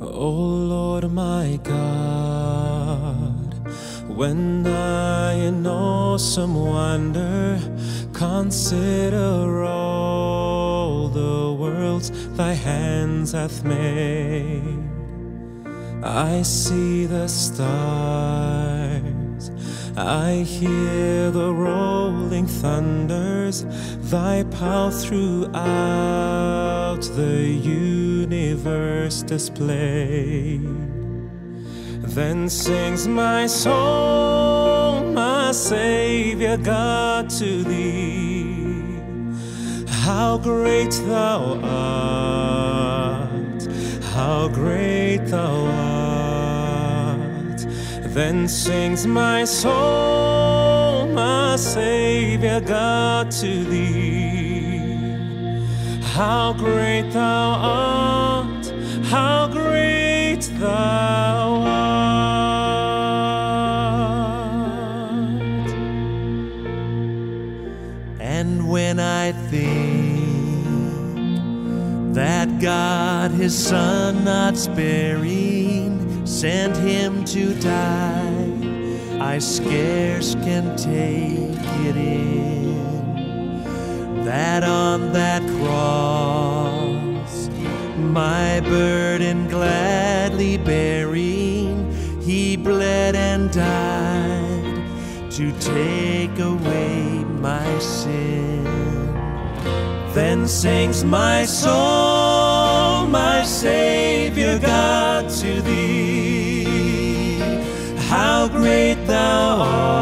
O Lord my God, when I in awesome wonder consider all the worlds thy hands hath made, I see the stars, I hear the rolling thunders, thy power throughout the universe displayed. Then sings my soul, my Savior God, to thee. How great thou art, how great thou art. Then sings my soul, my Savior God, to thee. How great thou art, how great thou art. And when I think that God his Son not sparing sent him to die, I scarce can take it in, that on that cross, my burden gladly bearing, he bled and died to take away my sin. Then sings my soul, my Savior God, to thee. How great thou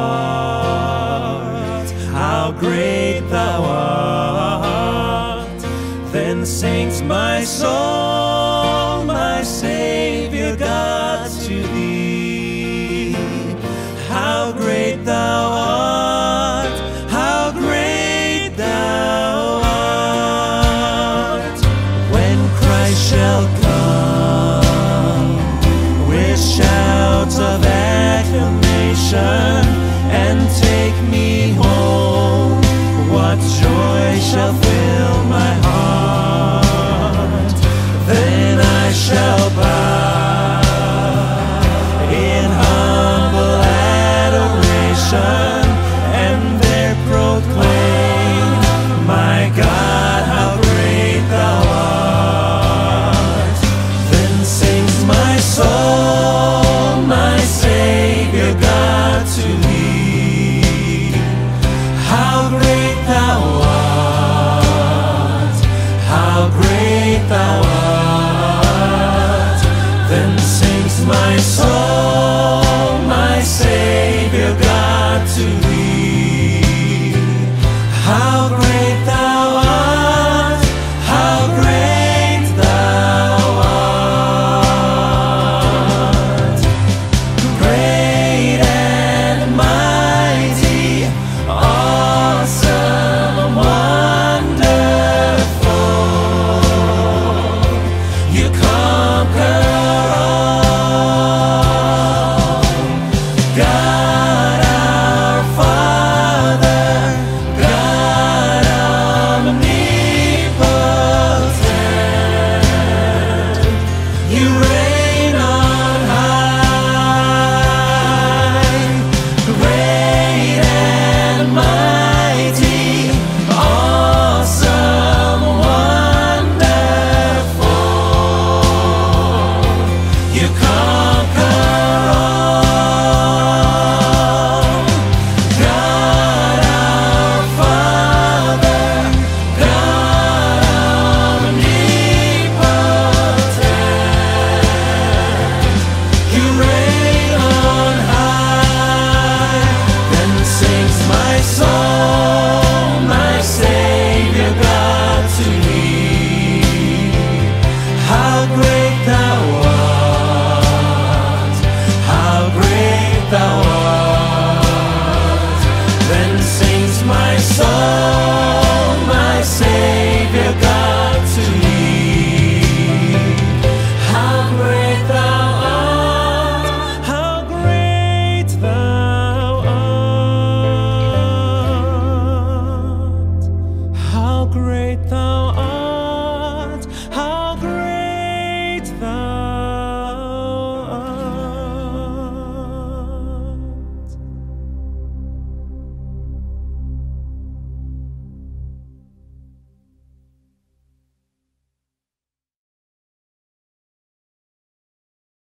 art, how great thou art. Then sings my soul, my Savior God, to thee. How great thou art, how great thou art. When Christ shall come with shouts of acclamation and take me home, what joy shall fill my heart. Then I shall bow in humble adoration and there proclaim, my God, how great thou art. Then sings my soul, my Savior God, to thee. How great thou art, how great thou art. Then sings my soul, my Savior God, to thee. How great thou art, how great thou art. Great and mighty, awesome, wonderful, you conquer all. God our Father, God omnipotent, you reign on high. Great and mighty, awesome, wonderful, you conquer all. God our Father, God omnipotent, you reign on high. Then sings my soul, my Savior God, to thee. How great